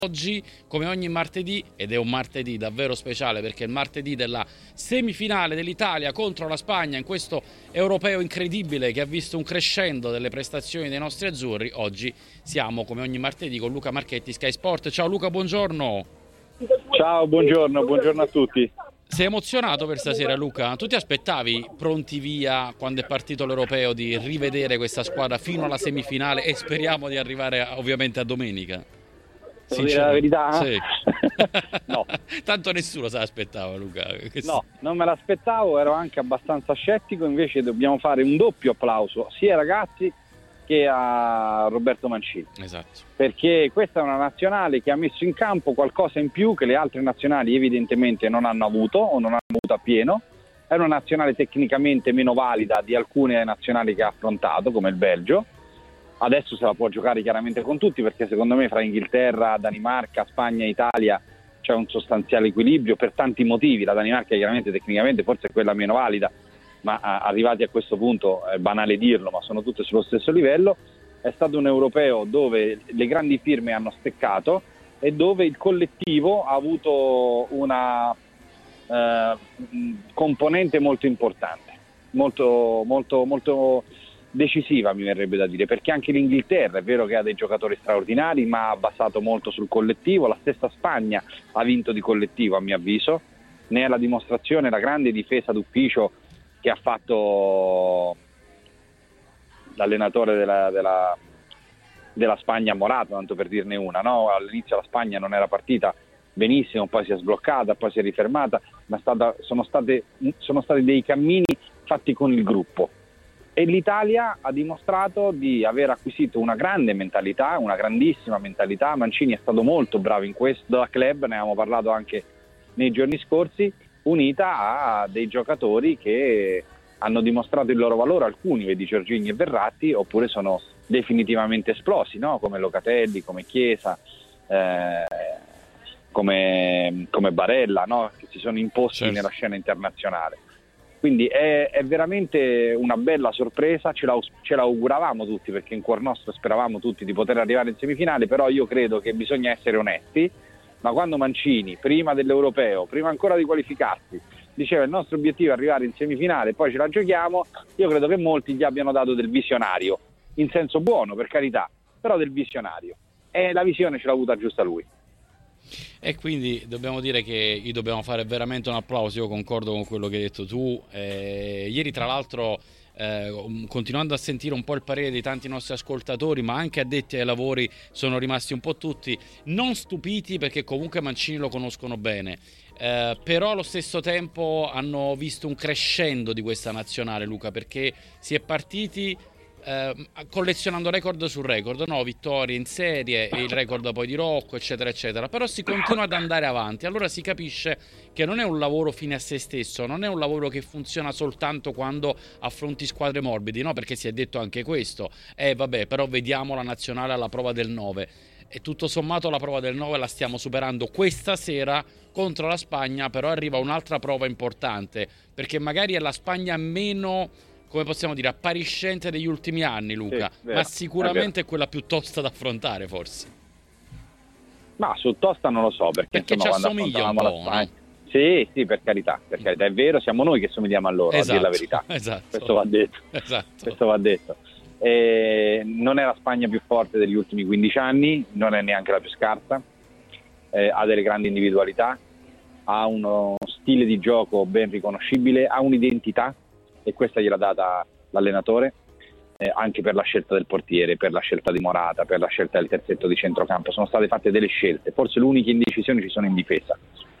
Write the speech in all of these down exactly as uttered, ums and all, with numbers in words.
Oggi, come ogni martedì, ed è un martedì davvero speciale perché è il martedì della semifinale dell'Italia contro la Spagna in questo europeo incredibile che ha visto un crescendo delle prestazioni dei nostri azzurri, oggi siamo come ogni martedì con Luca Marchetti, Sky Sport. Ciao Luca, buongiorno. Ciao, buongiorno, buongiorno a tutti. Sei emozionato per stasera, Luca? Tu ti aspettavi, pronti via, quando è partito l'europeo, di rivedere questa squadra fino alla semifinale e speriamo di arrivare ovviamente a domenica? Devo dire la verità? Sì. No. Tanto nessuno se l'aspettava, Luca. Che no, non me l'aspettavo, ero anche abbastanza scettico, invece dobbiamo fare un doppio applauso sia ai ragazzi che a Roberto Mancini. Esatto. Perché questa è una nazionale che ha messo in campo qualcosa in più che le altre nazionali evidentemente non hanno avuto o non hanno avuto appieno. È una nazionale tecnicamente meno valida di alcune nazionali che ha affrontato, come il Belgio. Adesso se la può giocare chiaramente con tutti, perché secondo me fra Inghilterra, Danimarca, Spagna e Italia c'è un sostanziale equilibrio per tanti motivi. La Danimarca chiaramente tecnicamente forse è quella meno valida, ma arrivati a questo punto è banale dirlo, ma sono tutte sullo stesso livello. È stato un europeo dove le grandi firme hanno steccato e dove il collettivo ha avuto una eh, componente molto importante, molto, molto, molto decisiva, mi verrebbe da dire, perché anche l'Inghilterra è vero che ha dei giocatori straordinari, ma ha basato molto sul collettivo. La stessa Spagna ha vinto di collettivo, a mio avviso. Ne è la dimostrazione la grande difesa d'ufficio che ha fatto l'allenatore della, della, della Spagna, Morato, tanto per dirne una, no? All'inizio la Spagna non era partita benissimo, poi si è sbloccata, poi si è rifermata, ma è stata, sono, state, sono stati dei cammini fatti con il gruppo. E l'Italia ha dimostrato di aver acquisito una grande mentalità, una grandissima mentalità. Mancini è stato molto bravo in questo, da club, ne avevamo parlato anche nei giorni scorsi, unita a dei giocatori che hanno dimostrato il loro valore, alcuni, vedi Giorgini e Verratti, oppure sono definitivamente esplosi, no? Come Locatelli, come Chiesa, eh, come, come Barella, no? Che si sono imposti certo. nella scena internazionale. Quindi è, è veramente una bella sorpresa, ce la, ce la auguravamo tutti, perché in cuor nostro speravamo tutti di poter arrivare in semifinale, però io credo che bisogna essere onesti, ma quando Mancini, prima dell'Europeo, prima ancora di qualificarsi, diceva il nostro obiettivo è arrivare in semifinale, poi ce la giochiamo, io credo che molti gli abbiano dato del visionario, in senso buono, per carità, però del visionario. E la visione ce l'ha avuta giusta lui. E quindi dobbiamo dire che gli dobbiamo fare veramente un applauso. Io concordo con quello che hai detto tu. Eh, ieri tra l'altro eh, continuando a sentire un po' il parere di tanti nostri ascoltatori, ma anche addetti ai lavori, sono rimasti un po' tutti non stupiti, perché comunque Mancini lo conoscono bene, eh, però allo stesso tempo hanno visto un crescendo di questa nazionale, Luca, perché si è partiti Eh, collezionando record su record, no? Vittorie in serie, il record poi di Rocco, eccetera eccetera, però si continua ad andare avanti. Allora si capisce che non è un lavoro fine a se stesso, non è un lavoro che funziona soltanto quando affronti squadre morbidi, no? Perché si è detto anche questo, eh vabbè, però vediamo la nazionale alla prova del nove, e tutto sommato la prova del nove la stiamo superando. Questa sera contro la Spagna però arriva un'altra prova importante, perché magari è la Spagna meno, come possiamo dire, appariscente degli ultimi anni, Luca, sì, vero, ma sicuramente è, è quella più tosta da affrontare, forse. Ma su tosta non lo so, perché, perché insomma, ci assomiglia un po', la no? Sì, sì, per carità, per carità, è vero, siamo noi che somigliamo a loro, esatto, a dire la verità. Esatto. Questo va detto. Esatto. Questo va detto. Eh, non è la Spagna più forte degli ultimi quindici anni, non è neanche la più scarsa, eh, ha delle grandi individualità, ha uno stile di gioco ben riconoscibile, ha un'identità, e questa gliel'ha data l'allenatore, eh, anche per la scelta del portiere, per la scelta di Morata, per la scelta del terzetto di centrocampo. Sono state fatte delle scelte, forse le uniche indecisioni ci sono in difesa.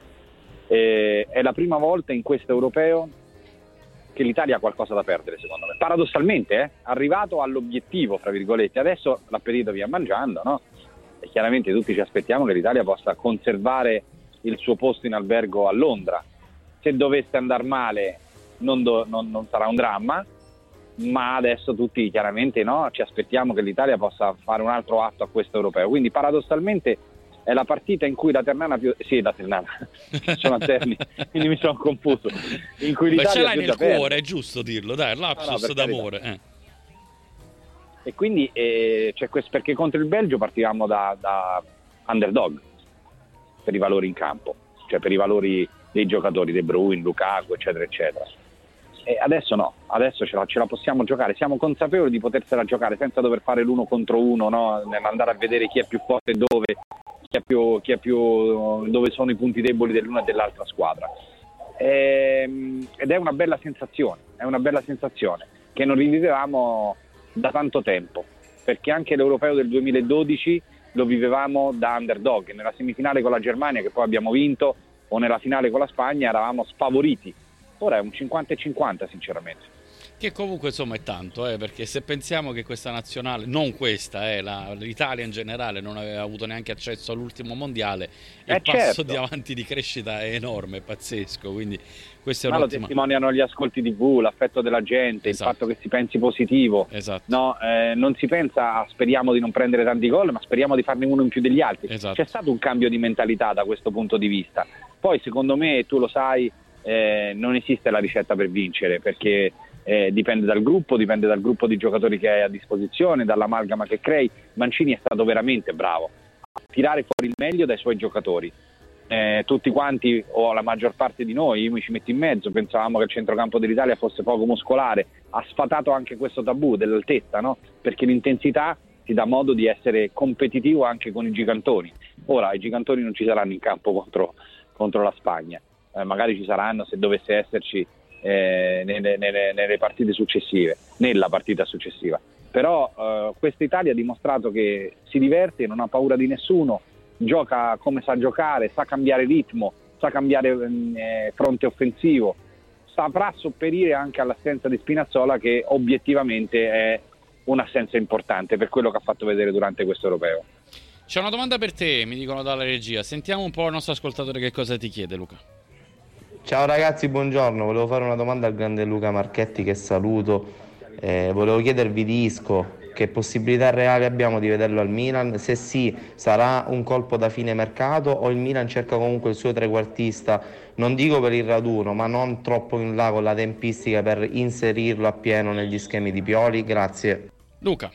Eh, è la prima volta in questo europeo che l'Italia ha qualcosa da perdere, secondo me. Paradossalmente, eh, arrivato all'obiettivo, fra virgolette, adesso l'appetito via mangiando, no? E chiaramente tutti ci aspettiamo che l'Italia possa conservare il suo posto in albergo a Londra. Se dovesse andare male non, do, non, non sarà un dramma, ma adesso tutti chiaramente, no, ci aspettiamo che l'Italia possa fare un altro atto a questo europeo. Quindi paradossalmente è la partita in cui la Ternana più sì la Ternana sono a Terni, quindi mi sono confuso, in cui l'Italia beh, ce l'hai più nel da cuore, è giusto dirlo, dai, lapsus no, no, d'amore eh. E quindi eh, c'è questo, perché contro il Belgio partivamo da, da underdog, per i valori in campo, cioè per i valori dei giocatori, De Bruyne, Lukaku, eccetera, eccetera. E adesso no, adesso ce la, ce la possiamo giocare, siamo consapevoli di potersela giocare senza dover fare l'uno contro uno, no? Andare a vedere chi è più forte dove, chi è più, chi è più, dove sono i punti deboli dell'una e dell'altra squadra. E, ed è una bella sensazione, è una bella sensazione che non rivivevamo da tanto tempo, perché anche l'Europeo del duemiladodici lo vivevamo da underdog, nella semifinale con la Germania che poi abbiamo vinto o nella finale con la Spagna eravamo sfavoriti. Ora è un cinquanta e cinquanta sinceramente. Che comunque insomma è tanto, eh, perché se pensiamo che questa nazionale, non questa, eh, la, l'Italia in generale non aveva avuto neanche accesso all'ultimo mondiale, il eh passo certo. di avanti di crescita è enorme, è pazzesco, quindi questo è Ma un'ottima... lo testimoniano gli ascolti tivù, l'affetto della gente, esatto. Il fatto che si pensi positivo, esatto. No, eh, non si pensa a speriamo di non prendere tanti gol, ma speriamo di farne uno in più degli altri, esatto. C'è stato un cambio di mentalità da questo punto di vista. Poi secondo me, tu lo sai, eh, non esiste la ricetta per vincere, perché Eh, dipende dal gruppo, dipende dal gruppo di giocatori che hai a disposizione, dall'amalgama che crei. Mancini è stato veramente bravo a tirare fuori il meglio dai suoi giocatori. Eh, tutti quanti, o la maggior parte di noi, io mi ci metto in mezzo, pensavamo che il centrocampo dell'Italia fosse poco muscolare. Ha sfatato anche questo tabù dell'altezza, no? Perché l'intensità ti dà modo di essere competitivo anche con i gigantoni. Ora i gigantoni non ci saranno in campo contro, contro la Spagna, eh, magari ci saranno se dovesse esserci Eh, nelle, nelle, nelle partite successive, nella partita successiva. Però eh, questa Italia ha dimostrato che si diverte, non ha paura di nessuno, gioca come sa giocare, sa cambiare ritmo, sa cambiare eh, fronte offensivo, saprà sopperire anche all'assenza di Spinazzola, che obiettivamente è un'assenza importante per quello che ha fatto vedere durante questo europeo. C'è una domanda per te, mi dicono dalla regia, sentiamo un po' il nostro ascoltatore che cosa ti chiede, Luca. Ciao ragazzi, buongiorno, volevo fare una domanda al grande Luca Marchetti che saluto, eh, volevo chiedervi di Isco, che possibilità reali abbiamo di vederlo al Milan? Se sì, sarà un colpo da fine mercato o il Milan cerca comunque il suo trequartista, non dico per il raduno, ma non troppo in là con la tempistica per inserirlo appieno negli schemi di Pioli? Grazie. Luca.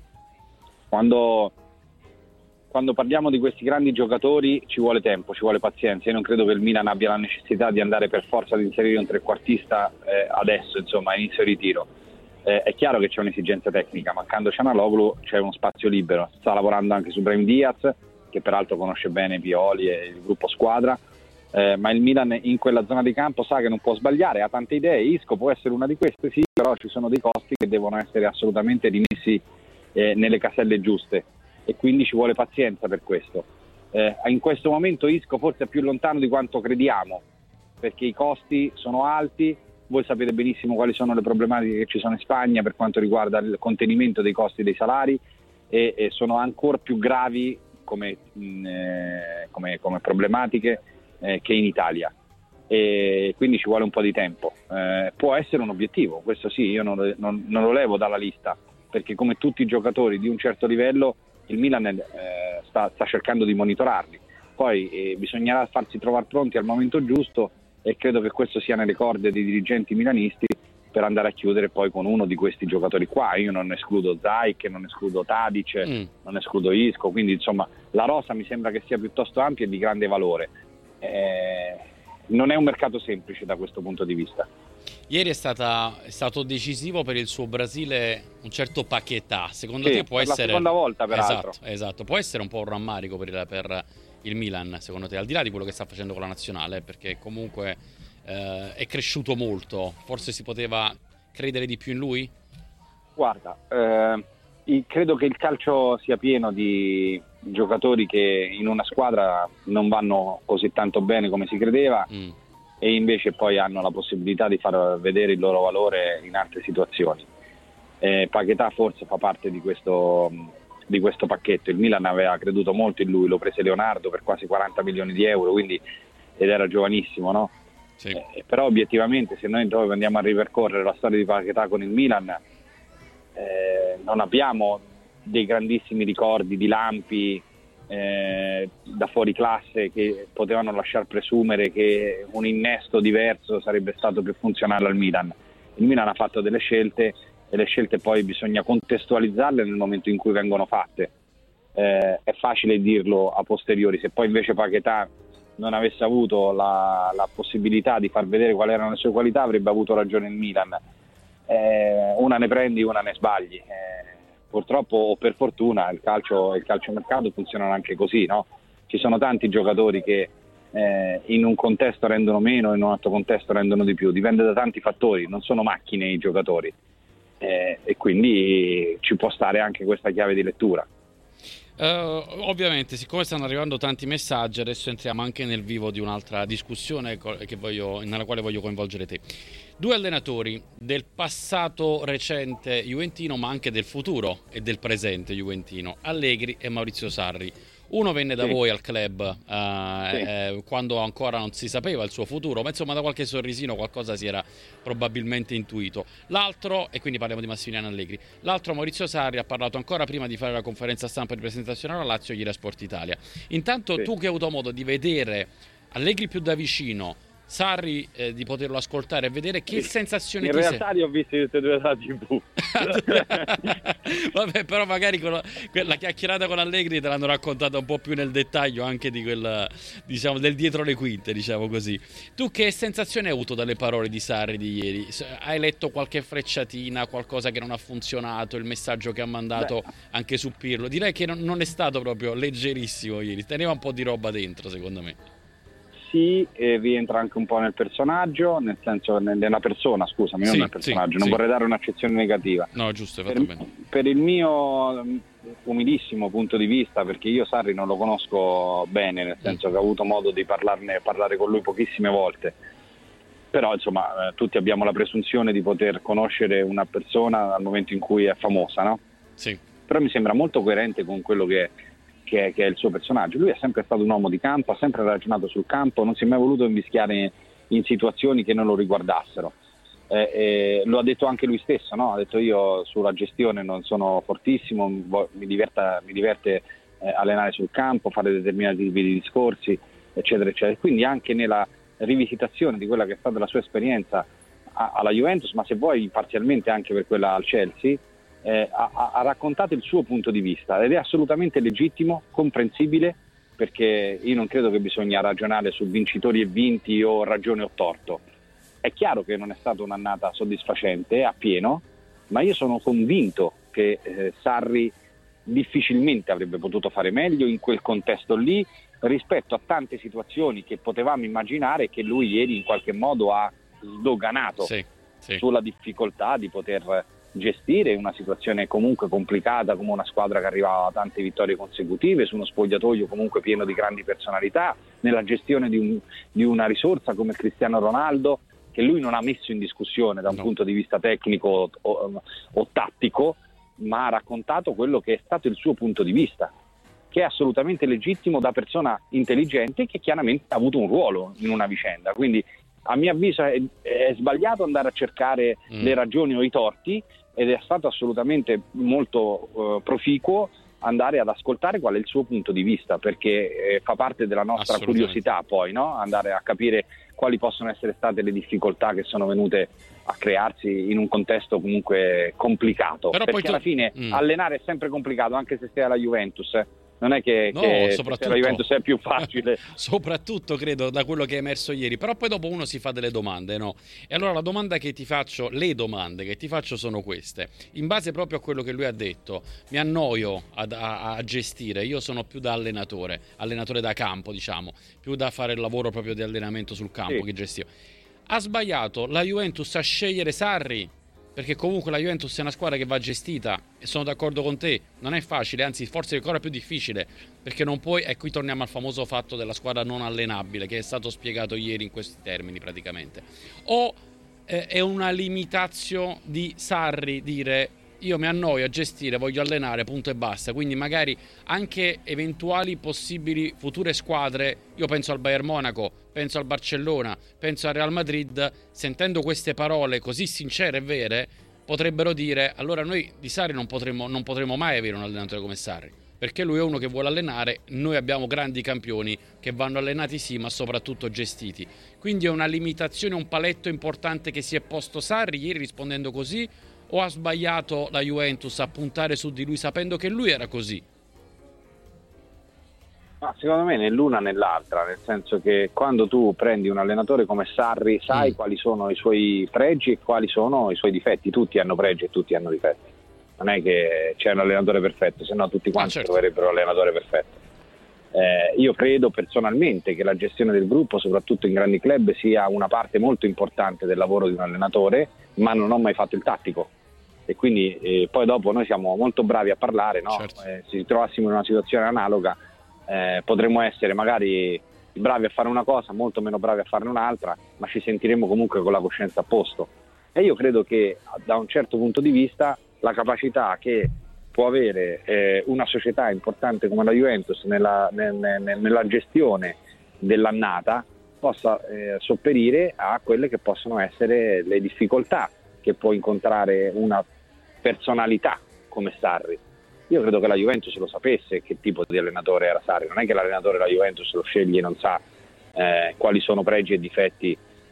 Quando... Quando parliamo di questi grandi giocatori ci vuole tempo, ci vuole pazienza. Io non credo che il Milan abbia la necessità di andare per forza ad inserire un trequartista eh, adesso, insomma, a inizio ritiro. Eh, è chiaro che c'è un'esigenza tecnica, mancando Cianaloglu c'è uno spazio libero. Sta lavorando anche su Brahim Diaz, che peraltro conosce bene Pioli e il gruppo squadra, eh, ma il Milan in quella zona di campo sa che non può sbagliare, ha tante idee. Isco può essere una di queste, sì, però ci sono dei costi che devono essere assolutamente rimessi eh, nelle caselle giuste. E quindi ci vuole pazienza per questo. Eh, in questo momento Isco forse è più lontano di quanto crediamo, perché i costi sono alti, voi sapete benissimo quali sono le problematiche che ci sono in Spagna per quanto riguarda il contenimento dei costi dei salari e, e sono ancora più gravi come, mh, eh, come, come problematiche eh, che in Italia. E quindi ci vuole un po' di tempo. Eh, può essere un obiettivo, questo sì, io non, non, non lo levo dalla lista, perché come tutti i giocatori di un certo livello il Milan eh, sta, sta cercando di monitorarli, poi eh, bisognerà farsi trovare pronti al momento giusto e credo che questo sia nelle corde dei dirigenti milanisti per andare a chiudere poi con uno di questi giocatori qua. Io non escludo Zaik, non escludo Tadic, mm. non escludo Isco, quindi insomma la rosa mi sembra che sia piuttosto ampia e di grande valore. Eh, non è un mercato semplice da questo punto di vista. Ieri è, stata, è stato decisivo per il suo Brasile un certo Paquetá. Secondo sì, te può per essere... la seconda volta peraltro. Esatto, esatto. Può essere un po' un rammarico per il, per il Milan, secondo te, al di là di quello che sta facendo con la nazionale, perché comunque eh, è cresciuto molto. Forse si poteva credere di più in lui? Guarda, eh, credo che il calcio sia pieno di giocatori che in una squadra non vanno così tanto bene come si credeva. Mm. E invece poi hanno la possibilità di far vedere il loro valore in altre situazioni. Eh, Paquetá forse fa parte di questo, di questo pacchetto. Il Milan aveva creduto molto in lui, lo prese Leonardo per quasi quaranta milioni di euro, quindi, ed era giovanissimo, no? Sì. Eh, però obiettivamente se noi dove andiamo a ripercorrere la storia di Paquetá con il Milan eh, non abbiamo dei grandissimi ricordi di lampi Eh, da fuori classe che potevano lasciar presumere che un innesto diverso sarebbe stato più funzionale al Milan. Il Milan ha fatto delle scelte e le scelte poi bisogna contestualizzarle nel momento in cui vengono fatte. eh, è facile dirlo a posteriori. Se poi invece Paquetá non avesse avuto la, la possibilità di far vedere quali erano le sue qualità, avrebbe avuto ragione il Milan. Eh, una ne prendi, una ne sbagli. Eh, purtroppo o per fortuna il calcio il calciomercato funzionano anche così, no? Ci sono tanti giocatori che eh, in un contesto rendono meno, in un altro contesto rendono di più, dipende da tanti fattori, non sono macchine i giocatori, eh, e quindi ci può stare anche questa chiave di lettura. Uh, ovviamente, siccome stanno arrivando tanti messaggi, adesso entriamo anche nel vivo di un'altra discussione che voglio, nella quale voglio coinvolgere te. Due allenatori del passato recente juventino, ma anche del futuro e del presente juventino, Allegri e Maurizio Sarri. Uno venne da sì. voi al club uh, sì. eh, quando ancora non si sapeva il suo futuro, ma insomma da qualche sorrisino qualcosa si era probabilmente intuito. L'altro, e quindi parliamo di Massimiliano Allegri, l'altro Maurizio Sarri ha parlato ancora prima di fare la conferenza stampa di presentazione alla Lazio ieri a Sport Italia. Intanto sì. Tu che hai avuto modo di vedere Allegri più da vicino, Sarri eh, di poterlo ascoltare e vedere, che sì. sensazione in ti sei? In realtà li ho visti tutti e due da tivù. Vabbè, però magari con la, la chiacchierata con Allegri te l'hanno raccontata un po' più nel dettaglio, anche di quel, diciamo, del dietro le quinte, diciamo così. Tu che sensazione hai avuto dalle parole di Sarri di ieri? Hai letto qualche frecciatina, qualcosa che non ha funzionato, il messaggio che ha mandato Beh. anche su Pirlo? Direi che non, non è stato proprio leggerissimo ieri, teneva un po' di roba dentro, secondo me. Sì, e rientra anche un po' nel personaggio, nel senso nella persona, scusami, sì, non nel personaggio, sì, non sì. vorrei dare un'accezione negativa. No, giusto, hai fatto per, bene. Per il mio umilissimo punto di vista, perché io Sarri non lo conosco bene, nel senso mm. che ho avuto modo di parlarne, parlare con lui pochissime volte, però insomma tutti abbiamo la presunzione di poter conoscere una persona al momento in cui è famosa, no? Sì. Però mi sembra molto coerente con quello che Che è, che è il suo personaggio. Lui è sempre stato un uomo di campo, ha sempre ragionato sul campo, non si è mai voluto invischiare in situazioni che non lo riguardassero. Eh, eh, lo ha detto anche lui stesso, no? Ha detto: io sulla gestione non sono fortissimo, mi, diverta, mi diverte eh, allenare sul campo, fare determinati tipi di discorsi, eccetera, eccetera. Quindi anche nella rivisitazione di quella che è stata la sua esperienza a, alla Juventus, ma se vuoi parzialmente anche per quella al Chelsea, Eh, ha, ha raccontato il suo punto di vista ed è assolutamente legittimo, comprensibile, perché io non credo che bisogna ragionare su vincitori e vinti o ragione o torto. È chiaro che non è stata un'annata soddisfacente a pieno, ma io sono convinto che eh, Sarri difficilmente avrebbe potuto fare meglio in quel contesto lì rispetto a tante situazioni che potevamo immaginare, che lui ieri in qualche modo ha sdoganato sì, sì. sulla difficoltà di poter gestire una situazione comunque complicata, come una squadra che arrivava a tante vittorie consecutive, su uno spogliatoio comunque pieno di grandi personalità, nella gestione di, un, di una risorsa come Cristiano Ronaldo, che lui non ha messo in discussione da un no. punto di vista tecnico o, o, o tattico, ma ha raccontato quello che è stato il suo punto di vista, che è assolutamente legittimo da persona intelligente, che chiaramente ha avuto un ruolo in una vicenda. Quindi a mio avviso è, è sbagliato andare a cercare mm. le ragioni o i torti, ed è stato assolutamente molto uh, proficuo andare ad ascoltare qual è il suo punto di vista, perché eh, fa parte della nostra curiosità poi, no? Andare a capire quali possono essere state le difficoltà che sono venute a crearsi in un contesto comunque complicato. Però perché poi tu... alla fine mm. allenare è sempre complicato, anche se stai alla Juventus, eh. Non è che, no, che soprattutto, la Juventus è più facile. Soprattutto credo da quello che è emerso ieri. Però poi dopo uno si fa delle domande, no? E allora la domanda che ti faccio, le domande che ti faccio sono queste. In base proprio a quello che lui ha detto, mi annoio ad, a, a gestire. Io sono più da allenatore, allenatore da campo, diciamo, più da fare il lavoro proprio di allenamento sul campo, sì. che gestivo. Ha sbagliato la Juventus a scegliere Sarri? Perché comunque la Juventus è una squadra che va gestita, e sono d'accordo con te, non è facile, anzi forse è ancora più difficile, perché non puoi, e qui torniamo al famoso fatto della squadra non allenabile, che è stato spiegato ieri in questi termini praticamente. O eh, è una limitazione di Sarri dire: io mi annoio a gestire, voglio allenare, punto e basta. Quindi magari anche eventuali possibili future squadre, io penso al Bayern Monaco, penso al Barcellona, penso al Real Madrid, sentendo queste parole così sincere e vere, potrebbero dire: allora noi di Sarri non potremmo, non potremmo mai avere un allenatore come Sarri, perché lui è uno che vuole allenare, noi abbiamo grandi campioni che vanno allenati sì, ma soprattutto gestiti. Quindi è una limitazione, un paletto importante che si è posto Sarri ieri rispondendo così, o ha sbagliato la Juventus a puntare su di lui sapendo che lui era così? Ma secondo me né l'una né l'altra, nel senso che quando tu prendi un allenatore come Sarri sai mm. quali sono i suoi pregi e quali sono i suoi difetti. Tutti hanno pregi e tutti hanno difetti, non è che c'è un allenatore perfetto, se no tutti quanti ah, certo. troverebbero l'allenatore perfetto. Eh, io credo personalmente che la gestione del gruppo, soprattutto in grandi club, sia una parte molto importante del lavoro di un allenatore, ma non ho mai fatto il tattico e quindi eh, poi dopo noi siamo molto bravi a parlare, no? Certo. Eh, se ci trovassimo in una situazione analoga eh, potremmo essere magari bravi a fare una cosa, molto meno bravi a farne un'altra, ma ci sentiremo comunque con la coscienza a posto. E io credo che da un certo punto di vista la capacità che può avere eh, una società importante come la Juventus nella, nel, nel, nella gestione dell'annata possa eh, sopperire a quelle che possono essere le difficoltà che può incontrare una personalità come Sarri. Io credo che la Juventus lo sapesse che tipo di allenatore era Sarri, non è che l'allenatore della Juventus lo sceglie e non sa eh, quali sono pregi e difetti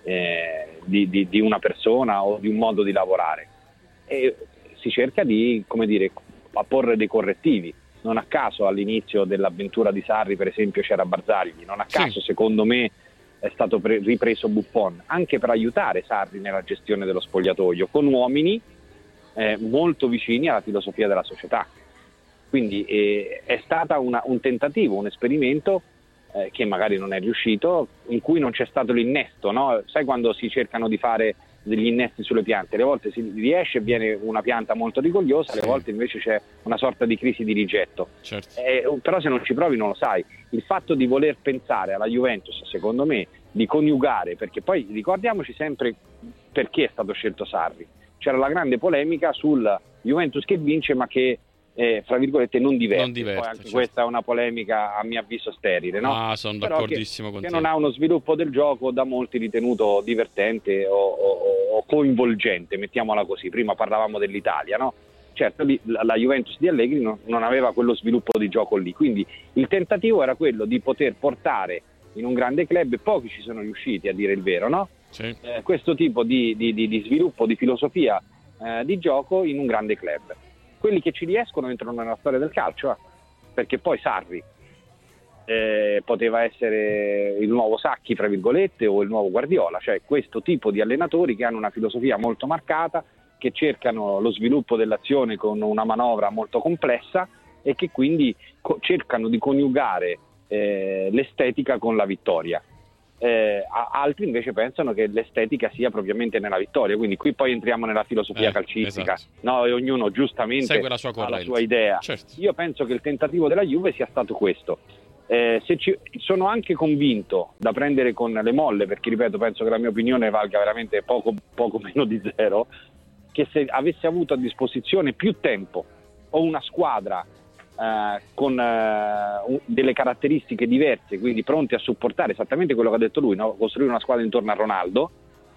eh, di, di, di una persona o di un modo di lavorare, e si cerca di, come dire, apporre dei correttivi. Non a caso all'inizio dell'avventura di Sarri per esempio c'era Barzagli, non a caso sì. secondo me è stato pre- ripreso Buffon, anche per aiutare Sarri nella gestione dello spogliatoio con uomini eh, molto vicini alla filosofia della società. Quindi eh, è stata una, un tentativo, un esperimento eh, che magari non è riuscito, in cui non c'è stato l'innesto, no? Sai quando si cercano di fare degli innesti sulle piante, le volte si riesce e viene una pianta molto rigogliosa, sì. le volte invece c'è una sorta di crisi di rigetto. Certo. Eh, però se non ci provi non lo sai. Il fatto di voler pensare alla Juventus, secondo me, di coniugare, perché poi ricordiamoci sempre perché è stato scelto Sarri. C'era la grande polemica sul Juventus che vince ma che Eh, fra virgolette non diverte, non diverte poi anche certo. Questa è una polemica a mio avviso sterile, no? Ah, sono Però d'accordissimo che, con che te. non ha uno sviluppo del gioco da molti ritenuto divertente o, o, o coinvolgente, mettiamola così. Prima parlavamo dell'Italia, no? Certo, la, la Juventus di Allegri non, non aveva quello sviluppo di gioco lì, quindi il tentativo era quello di poter portare in un grande club, e pochi ci sono riusciti a dire il vero, no? Sì. Eh, questo tipo di, di, di, di sviluppo, di filosofia eh, di gioco in un grande club. Quelli che ci riescono entrano nella storia del calcio, eh? Perché poi Sarri eh, poteva essere il nuovo Sacchi, tra virgolette, o il nuovo Guardiola, cioè questo tipo di allenatori che hanno una filosofia molto marcata, che cercano lo sviluppo dell'azione con una manovra molto complessa e che quindi co- cercano di coniugare eh, l'estetica con la vittoria. Eh, altri invece pensano che l'estetica sia propriamente nella vittoria, quindi qui poi entriamo nella filosofia eh, calcistica, esatto. No? E ognuno giustamente segue la sua ha la sua idea. Certo. Io penso che il tentativo della Juve sia stato questo. Eh, se ci, sono anche convinto da prendere con le molle, perché ripeto, penso che la mia opinione valga veramente poco, poco meno di zero, che se avesse avuto a disposizione più tempo o una squadra Uh, con uh, delle caratteristiche diverse, quindi pronti a supportare esattamente quello che ha detto lui, no? Costruire una squadra intorno a Ronaldo,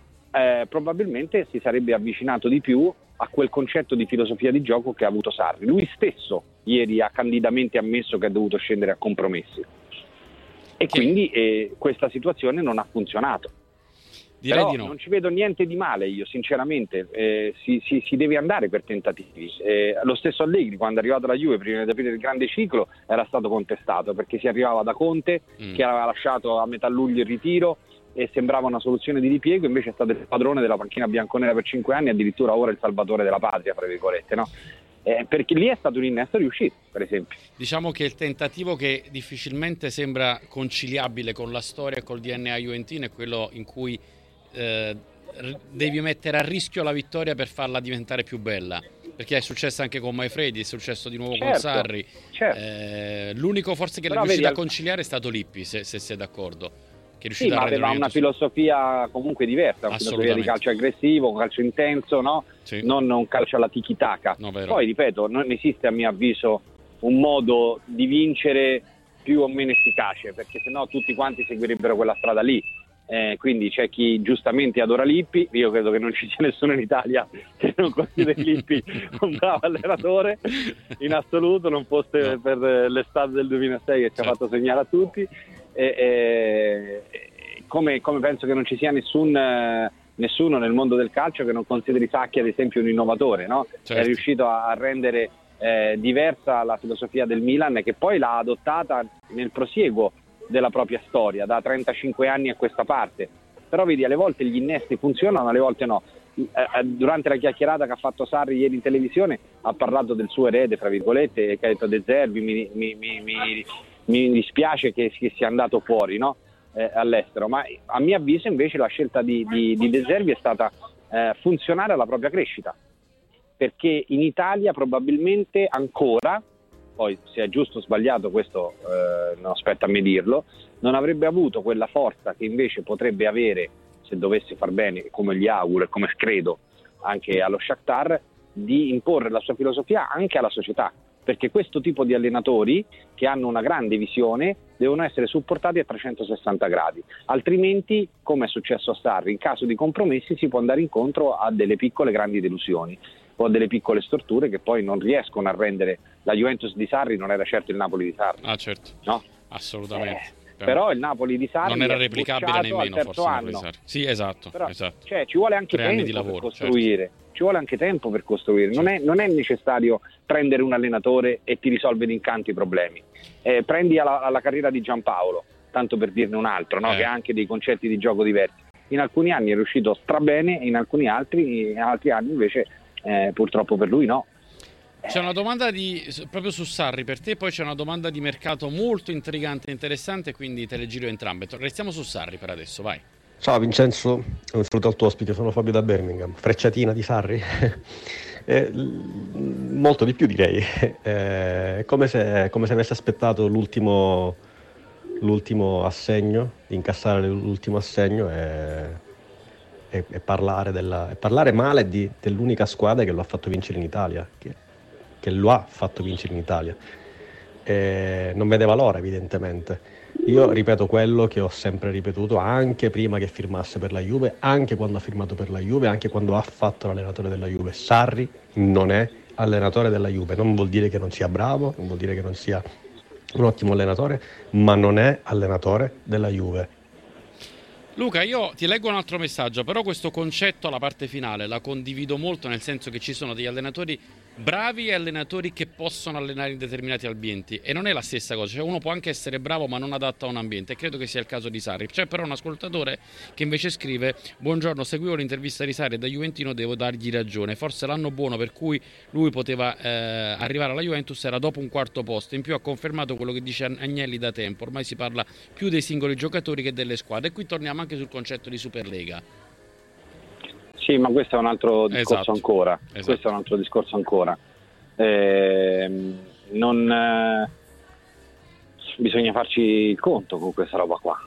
uh, probabilmente si sarebbe avvicinato di più a quel concetto di filosofia di gioco che ha avuto Sarri. Lui stesso ieri ha candidamente ammesso che ha dovuto scendere a compromessi e che... quindi eh, questa situazione non ha funzionato. Direi Però di no. Non ci vedo niente di male io, sinceramente, eh, si, si, si deve andare per tentativi. Eh, lo stesso Allegri, quando è arrivato alla Juve prima di aprire il grande ciclo, era stato contestato perché si arrivava da Conte, mm. che aveva lasciato a metà luglio il ritiro e sembrava una soluzione di ripiego, invece è stato il padrone della panchina bianconera per cinque anni, addirittura ora il salvatore della patria, fra virgolette, no? Eh, perché lì è stato un innesto riuscito, per esempio. Diciamo che il tentativo che difficilmente sembra conciliabile con la storia e col D N A juventino è quello in cui Eh, devi mettere a rischio la vittoria per farla diventare più bella, perché è successo anche con Maifredi, è successo di nuovo certo, con Sarri, certo. eh, l'unico forse che Però è riuscito vedi, a conciliare è stato Lippi, se, se sei d'accordo, che è sì, riuscito ma a rendere aveva una filosofia comunque diversa, una filosofia di calcio aggressivo, un calcio intenso, no? Sì. Non un calcio alla tiki-taka. No, poi ripeto, non esiste a mio avviso un modo di vincere più o meno efficace, perché sennò tutti quanti seguirebbero quella strada lì. Eh, quindi c'è chi giustamente adora Lippi, io credo che non ci sia nessuno in Italia che non consideri Lippi un bravo allenatore in assoluto, non fosse no. per l'estate del duemilasei che ci certo. ha fatto segnare a tutti, e, e, come, come penso che non ci sia nessun nessuno nel mondo del calcio che non consideri Sacchi ad esempio un innovatore, no? Certo. È riuscito a rendere eh, diversa la filosofia del Milan, che poi l'ha adottata nel prosieguo della propria storia, da trentacinque anni a questa parte. Però vedi, alle volte gli innesti funzionano, alle volte no. Durante la chiacchierata che ha fatto Sarri ieri in televisione ha parlato del suo erede, fra virgolette, che ha detto De Zerbi, mi, mi, mi, mi, mi dispiace che, che sia andato fuori, no? eh, all'estero, ma a mio avviso invece la scelta di, di, di De Zerbi è stata eh, funzionare alla propria crescita, perché in Italia probabilmente ancora, poi se è giusto o sbagliato questo eh, non aspetta a me dirlo, non avrebbe avuto quella forza che invece potrebbe avere se dovesse far bene, come gli auguro e come credo anche allo Shakhtar, di imporre la sua filosofia anche alla società, perché questo tipo di allenatori che hanno una grande visione devono essere supportati a trecentosessanta gradi, altrimenti, come è successo a Sarri, in caso di compromessi si può andare incontro a delle piccole grandi delusioni o a delle piccole storture che poi non riescono a rendere. La Juventus di Sarri non era certo il Napoli di Sarri. Ah, certo, no? Assolutamente. Eh. Però il Napoli di Sarri non era replicabile nemmeno, forse anno. Sarri. Sì, esatto, Però, esatto. Cioè, ci vuole anche Tre tempo anni di lavoro, per costruire. Certo. Ci vuole anche tempo per costruire. Certo. Non, è, non è necessario prendere un allenatore e ti risolve d'incanto i problemi. Eh, prendi alla, alla carriera di Giampaolo, tanto per dirne un altro, no? eh. che ha anche dei concetti di gioco diversi. In alcuni anni è riuscito strabene, in alcuni altri, in altri anni invece eh, purtroppo per lui no. C'è una domanda di, proprio su Sarri per te, poi c'è una domanda di mercato molto intrigante e interessante, quindi te le giro entrambe. Restiamo su Sarri per adesso, vai. Ciao Vincenzo, un saluto al tuo ospite, sono Fabio da Birmingham. Frecciatina di Sarri? eh, molto di più direi. È eh, come se, come se avesse aspettato l'ultimo, l'ultimo assegno, di incassare l'ultimo assegno e, e, e, parlare, della, e parlare male di, dell'unica squadra che lo ha fatto vincere in Italia. Che, che lo ha fatto vincere in Italia, e non vedeva l'ora evidentemente. Io ripeto quello che ho sempre ripetuto anche prima che firmasse per la Juve, anche quando ha firmato per la Juve, anche quando ha fatto l'allenatore della Juve. Sarri non è allenatore della Juve, non vuol dire che non sia bravo, non vuol dire che non sia un ottimo allenatore, ma non è allenatore della Juve. Luca, io ti leggo un altro messaggio, però questo concetto alla parte finale la condivido molto, nel senso che ci sono degli allenatori bravi e allenatori che possono allenare in determinati ambienti, e non è la stessa cosa, cioè uno può anche essere bravo ma non adatto a un ambiente, e credo che sia il caso di Sarri. C'è però un ascoltatore che invece scrive: buongiorno, seguivo l'intervista di Sarri e da juventino devo dargli ragione, forse l'anno buono per cui lui poteva eh, arrivare alla Juventus era dopo un quarto posto, in più ha confermato quello che dice Agnelli da tempo, ormai si parla più dei singoli giocatori che delle squadre, e qui torniamo anche sul concetto di Superlega. Sì, ma questo è un altro discorso esatto. ancora. Esatto. Questo è un altro discorso ancora. Eh, non eh, bisogna farci il conto con questa roba qua.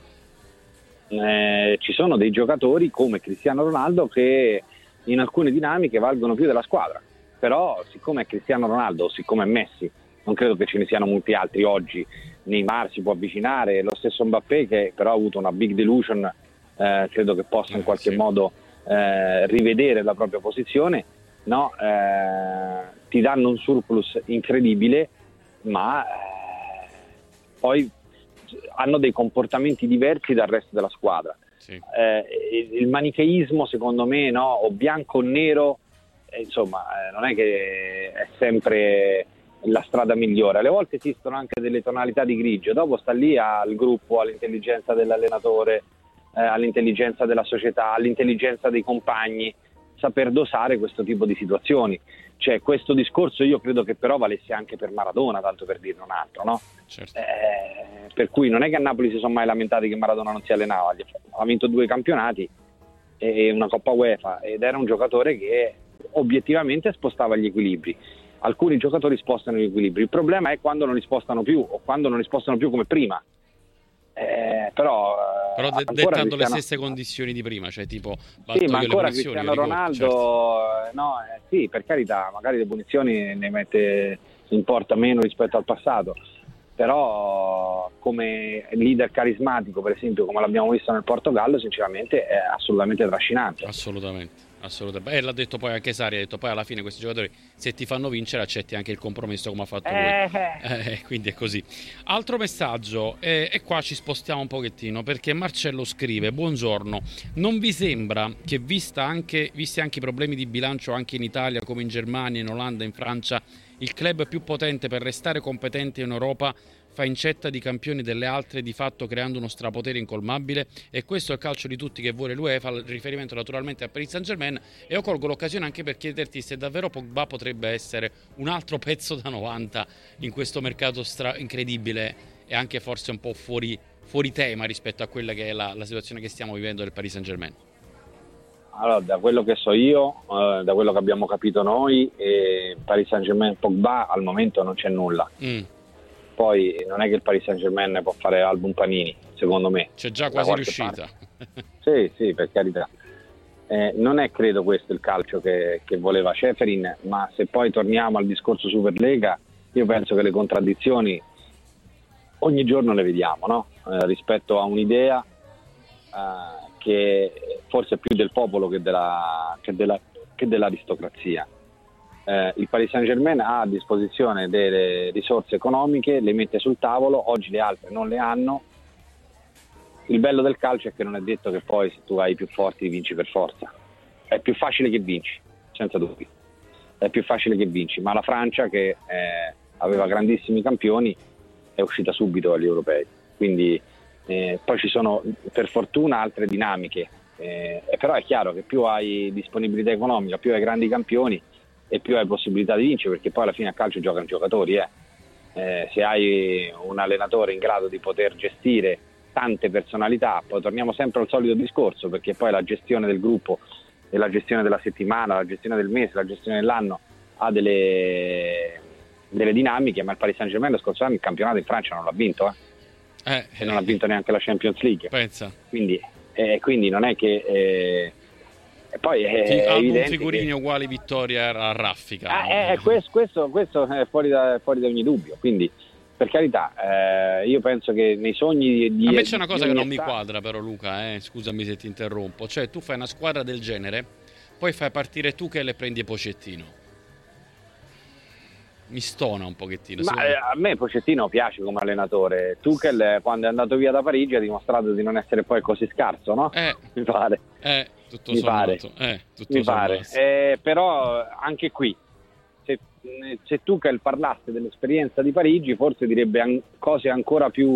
Eh, ci sono dei giocatori come Cristiano Ronaldo che in alcune dinamiche valgono più della squadra. Però, siccome è Cristiano Ronaldo o siccome è Messi, non credo che ce ne siano molti altri oggi. Neymar si può avvicinare, lo stesso Mbappé che però ha avuto una big delusion, eh, credo che possa in qualche sì. modo Eh, rivedere la propria posizione, no? Eh, ti danno un surplus incredibile, ma eh, poi hanno dei comportamenti diversi dal resto della squadra. Sì. Eh, il, il manicheismo, secondo me, no? O bianco o nero, eh, insomma, eh, non è che è sempre la strada migliore. Alle volte esistono anche delle tonalità di grigio, dopo sta lì al gruppo, all'intelligenza dell'allenatore, Eh, all'intelligenza della società, all'intelligenza dei compagni, saper dosare questo tipo di situazioni. Cioè, questo discorso io credo che però valesse anche per Maradona, tanto per dirne un altro, no? Certo. Eh, per cui non è che a Napoli si sono mai lamentati che Maradona non si allenava, ha vinto due campionati e una Coppa UEFA, ed era un giocatore che obiettivamente spostava gli equilibri. Alcuni giocatori spostano gli equilibri, il problema è quando non li spostano più, o quando non li spostano più come prima. Eh, però però de- dettando le stesse condizioni di prima, cioè tipo sì, ma ancora Cristiano Ronaldo certo. no, eh, sì, per carità, magari le punizioni ne mette in porta meno rispetto al passato, però come leader carismatico, per esempio, come l'abbiamo visto nel Portogallo, sinceramente è assolutamente trascinante. Assolutamente, assolutamente. E l'ha detto poi anche Sarri, ha detto poi alla fine questi giocatori se ti fanno vincere accetti anche il compromesso come ha fatto Eh, lui. Eh, quindi è così. Altro messaggio, eh, e qua ci spostiamo un pochettino perché Marcello scrive: buongiorno, non vi sembra che vista anche, visti anche i problemi di bilancio anche in Italia come in Germania, in Olanda, in Francia, il club più potente per restare competente in Europa fa incetta di campioni delle altre, di fatto creando uno strapotere incolmabile? E questo è il calcio di tutti che vuole l'U E F A, riferimento naturalmente a Paris Saint-Germain. E io colgo l'occasione anche per chiederti se davvero Pogba potrebbe essere un altro pezzo da novanta in questo mercato stra- incredibile e anche forse un po' fuori, fuori tema rispetto a quella che è la, la situazione che stiamo vivendo del Paris Saint-Germain. Allora, da quello che so io, eh, da quello che abbiamo capito noi, eh, Paris Saint-Germain Pogba al momento non c'è nulla. Mm. Poi non è che il Paris Saint-Germain può fare album Panini, secondo me. C'è già quasi riuscita. Sì, sì, per carità. Eh, non è credo questo il calcio che, che voleva Ceferin, ma se poi torniamo al discorso Superlega, io penso che le contraddizioni ogni giorno le vediamo, no? Eh, rispetto a un'idea eh, che forse è più del popolo che, della, che, della, che dell'aristocrazia. Eh, il Paris Saint-Germain ha a disposizione delle risorse economiche, le mette sul tavolo, oggi le altre non le hanno. Il bello del calcio è che non è detto che poi se tu hai i più forti vinci per forza, è più facile che vinci, senza dubbio, è più facile che vinci, ma la Francia che eh, aveva grandissimi campioni è uscita subito agli europei, quindi eh, poi ci sono per fortuna altre dinamiche, eh, però è chiaro che più hai disponibilità economica, più hai grandi campioni e più hai possibilità di vincere, perché poi alla fine a calcio giocano giocatori. Eh. Eh, se hai un allenatore in grado di poter gestire tante personalità, poi torniamo sempre al solito discorso, perché poi la gestione del gruppo e la gestione della settimana, la gestione del mese, la gestione dell'anno ha delle, delle dinamiche, ma il Paris Saint-Germain lo scorso anno il campionato in Francia non l'ha vinto, eh. Eh, e non ha vinto neanche la Champions League. Pensa. Quindi, eh, quindi non è che... Eh, E poi è Sì, album che... figurini uguali vittoria a raffica. Ah, eh, questo, questo, questo è fuori da, fuori da ogni dubbio, quindi per carità, eh, io penso che nei sogni di... A me c'è una cosa di che non mi età... quadra però Luca, eh, scusami se ti interrompo, cioè tu fai una squadra del genere, poi fai partire tu che le prendi Pochettino. Mi stona un pochettino. Ma eh, a me Pochettino piace come allenatore. Tuchel quando è andato via da Parigi ha dimostrato di non essere poi così scarso, no? Eh, mi pare. Eh, tutto mi pare. Eh, tutto mi pare. Eh, però anche qui, se, se Tuchel parlasse dell'esperienza di Parigi, forse direbbe an- cose ancora più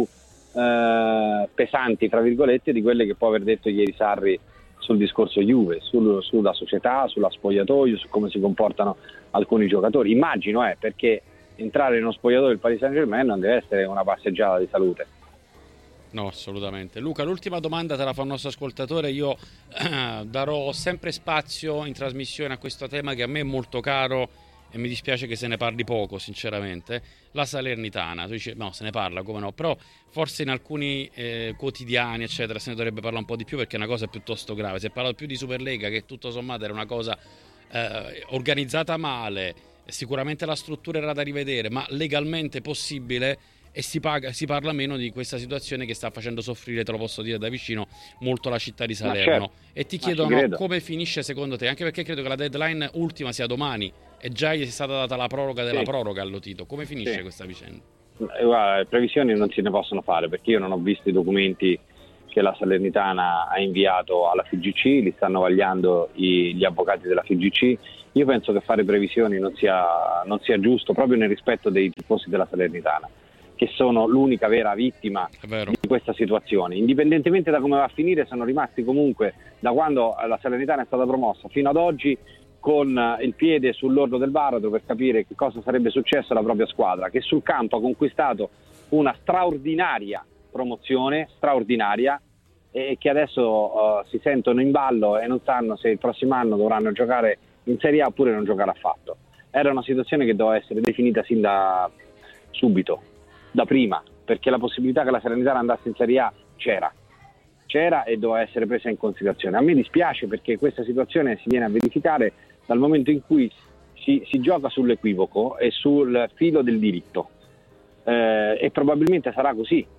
eh, pesanti, tra virgolette, di quelle che può aver detto ieri Sarri sul discorso Juve, sul, sulla società, sulla spogliatoio, su come si comportano alcuni giocatori. Immagino, eh, perché entrare in uno spogliatoio del Paris Saint-Germain non deve essere una passeggiata di salute. No, assolutamente. Luca, l'ultima domanda te la fa un nostro ascoltatore. Io eh, darò sempre spazio in trasmissione a questo tema che a me è molto caro e mi dispiace che se ne parli poco, sinceramente. La Salernitana. Tu dici, no, se ne parla, come no? Però forse in alcuni eh, quotidiani, eccetera, se ne dovrebbe parlare un po' di più perché è una cosa piuttosto grave. Si è parlato più di Superlega, che tutto sommato era una cosa eh, organizzata male, sicuramente la struttura era da rivedere, ma legalmente possibile. E si, paga, si parla meno di questa situazione che sta facendo soffrire, te lo posso dire da vicino, molto la città di Salerno. Certo. E ti chiedono come finisce secondo te, anche perché credo che la deadline ultima sia domani e già è stata data la proroga della sì. proroga allo Tito. Come finisce sì. questa vicenda? Guarda, previsioni non se ne possono fare perché io non ho visto i documenti che la Salernitana ha inviato alla F I G C, li stanno vagliando i, gli avvocati della F I G C. Io penso che fare previsioni non sia, non sia giusto, proprio nel rispetto dei tifosi della Salernitana, che sono l'unica vera vittima di questa situazione. Indipendentemente da come va a finire, sono rimasti comunque, da quando la Salernitana è stata promossa fino ad oggi, con il piede sull'orlo del baratro per capire che cosa sarebbe successo alla propria squadra, che sul campo ha conquistato una straordinaria promozione, straordinaria, e che adesso uh, si sentono in ballo e non sanno se il prossimo anno dovranno giocare in Serie A oppure non giocare affatto. Era una situazione che doveva essere definita sin da subito, da prima, perché la possibilità che la Salernitana andasse in Serie A c'era, c'era e doveva essere presa in considerazione. A me dispiace perché questa situazione si viene a verificare dal momento in cui si, si gioca sull'equivoco e sul filo del diritto, eh, e probabilmente sarà così,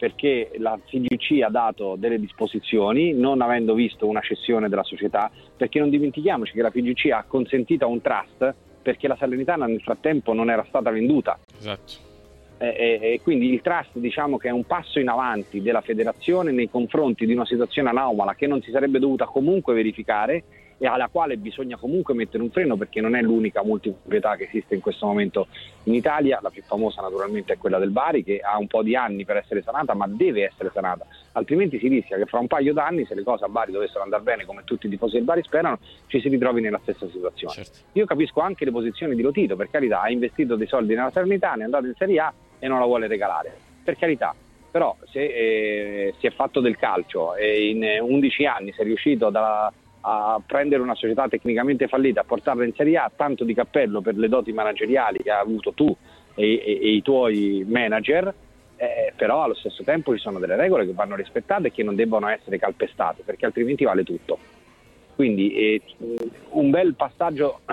perché la F I G C ha dato delle disposizioni non avendo visto una cessione della società, perché non dimentichiamoci che la F I G C ha consentito a un trust perché la Salernitana nel frattempo non era stata venduta. Esatto. E, e quindi il trust, diciamo che è un passo in avanti della federazione nei confronti di una situazione anomala che non si sarebbe dovuta comunque verificare e alla quale bisogna comunque mettere un freno, perché non è l'unica multiproprietà che esiste in questo momento in Italia. La più famosa naturalmente è quella del Bari, che ha un po' di anni per essere sanata, ma deve essere sanata, altrimenti si rischia che fra un paio d'anni, se le cose a Bari dovessero andare bene come tutti i tifosi del Bari sperano, ci si ritrovi nella stessa situazione. Certo. Io capisco anche le posizioni di Lotito, per carità, ha investito dei soldi nella Salernitana, è andato in Serie A e non la vuole regalare, per carità. Però se eh, si è fatto del calcio e in undici anni si è riuscito da, a prendere una società tecnicamente fallita, a portarla in Serie A, tanto di cappello per le doti manageriali che hai avuto tu e, e, e i tuoi manager, eh, però allo stesso tempo ci sono delle regole che vanno rispettate e che non debbono essere calpestate, perché altrimenti vale tutto. Quindi eh, un bel passaggio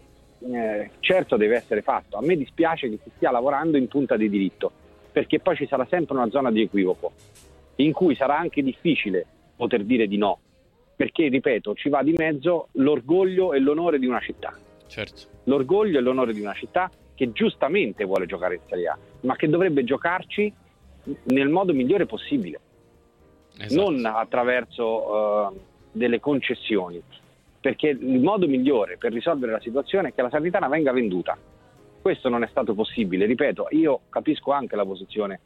eh, certo deve essere fatto. A me dispiace che si stia lavorando in punta di diritto, perché poi ci sarà sempre una zona di equivoco in cui sarà anche difficile poter dire di no, perché, ripeto, ci va di mezzo l'orgoglio e l'onore di una città. Certo. L'orgoglio e l'onore di una città che giustamente vuole giocare in Serie A, ma che dovrebbe giocarci nel modo migliore possibile. Esatto. Non attraverso uh, delle concessioni, perché il modo migliore per risolvere la situazione è che la Salernitana venga venduta. Questo non è stato possibile, ripeto, io capisco anche la posizione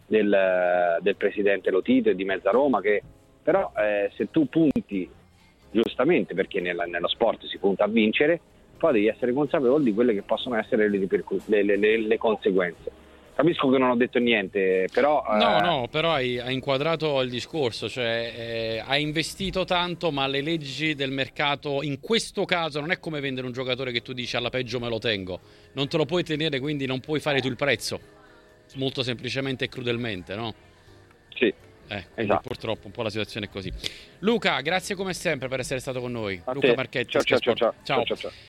del, del presidente Lotito e di Mezza Roma, che però eh, se tu punti giustamente, perché nella, nello sport si punta a vincere, poi devi essere consapevole di quelle che possono essere le, ripercu- le, le, le, le conseguenze. Capisco che non ho detto niente, però... No, eh... no, però hai, hai inquadrato il discorso, cioè eh, hai investito tanto, ma le leggi del mercato in questo caso non è come vendere un giocatore che tu dici alla peggio me lo tengo, non te lo puoi tenere, quindi non puoi fare tu il prezzo, molto semplicemente e crudelmente, no? Sì. Eh, esatto. Purtroppo un po' la situazione è così. Luca, grazie come sempre per essere stato con noi. A Luca te. Marchetti, ciao, ciao, ciao, ciao, ciao. ciao, ciao.